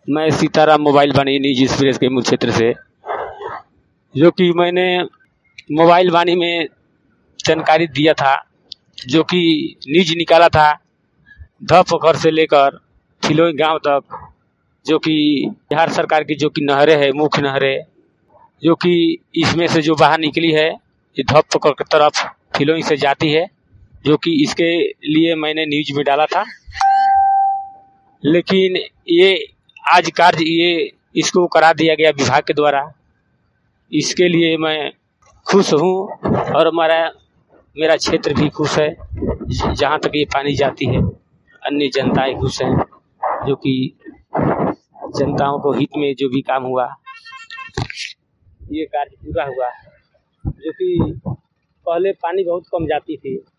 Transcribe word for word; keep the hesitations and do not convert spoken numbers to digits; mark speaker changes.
Speaker 1: मैं सीताराम मोबाइल वाणी निजी एक्सप्रेस के मूल क्षेत्र से, जो कि मैंने मोबाइल वाणी में जानकारी दिया था, जो कि न्यूज निकाला था धपकर से लेकर फिलोई गांव तक, जो कि बिहार सरकार की जो कि नहरें है, मुख्य नहरें, जो कि इसमें से जो बाहर निकली है ये धपकर की तरफ फिलोई से जाती है, जो कि इसके लिए मैंने न्यूज में डाला था। लेकिन ये आज कार्य ये इसको करा दिया गया विभाग के द्वारा। इसके लिए मैं खुश हूँ और हमारा मेरा क्षेत्र भी खुश है, जहाँ तक ये पानी जाती है। अन्य जनताएं खुश हैं, जो कि जनताओं को हित में जो भी काम हुआ ये कार्य पूरा हुआ, जो कि पहले पानी बहुत कम जाती थी।